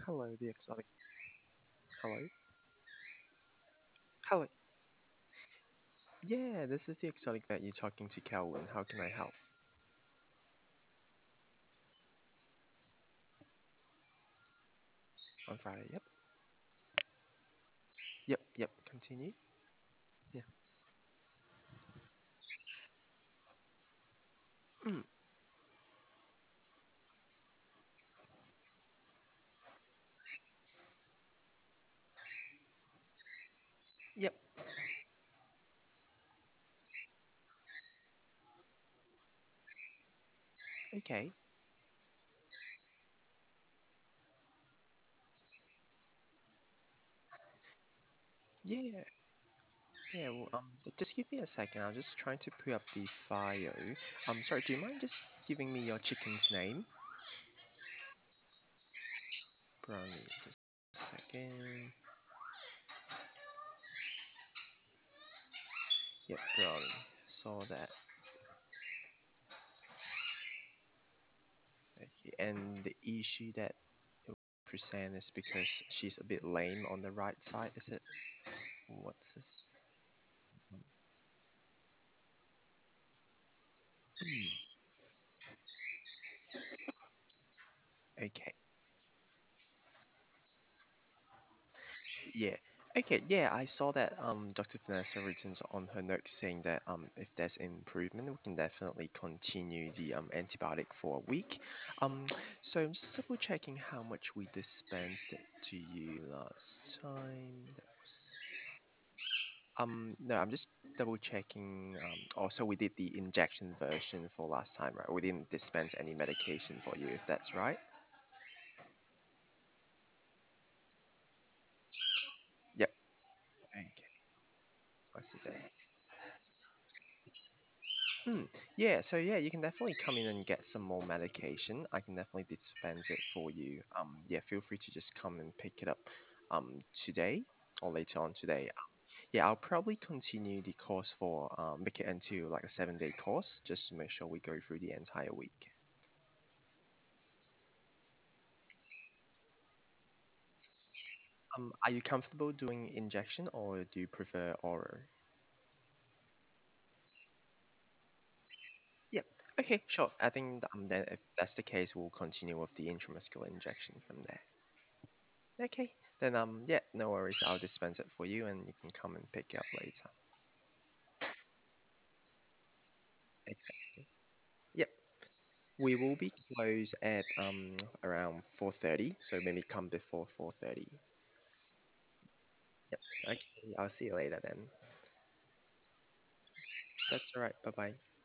Hello, the exotic. Hello. Hello. Yeah, this is the exotic vet. You're talking to Calvin. How can I help? On Friday. Yep. Yep. Yep. Continue. Yeah. Mm, yep. Okay. Yeah. Yeah. Well, just give me a second. I'm just trying to put up the file. Sorry. Do you mind just giving me your chicken's name? Brownie. Just a second. Yep. Brownie. Saw that. Okay. And the issue that it present is because she's a bit lame on the right side. Is it? What's this? Hmm, okay. Yeah. Okay. Yeah, I saw that Dr. Vanessa written on her note saying that if there's improvement, we can definitely continue the antibiotic for a week. Um, so I'm just double checking how much we dispensed it to you last time. That was no, I'm just double checking. Also, we did the injection version for last time, right? We didn't dispense any medication for you, if that's right. Yep. Okay. Twice a day. Hmm. Yeah, so yeah, you can definitely come in and get some more medication. I can definitely dispense it for you. Yeah, feel free to just come and pick it up today or later on today. Yeah, I'll probably continue the course for make it into like a 7-day course just to make sure we go through the entire week. Are you comfortable doing injection or do you prefer oral? Yep. Okay, sure. I think then if that's the case, we'll continue with the intramuscular injection from there. Okay, then yeah, no worries. I'll dispense it for you, and you can come and pick it up later. Exactly. Yep. We will be closed at around 4:30, so maybe come before 4:30. Yep. Okay. I'll see you later then. That's all right. Bye bye.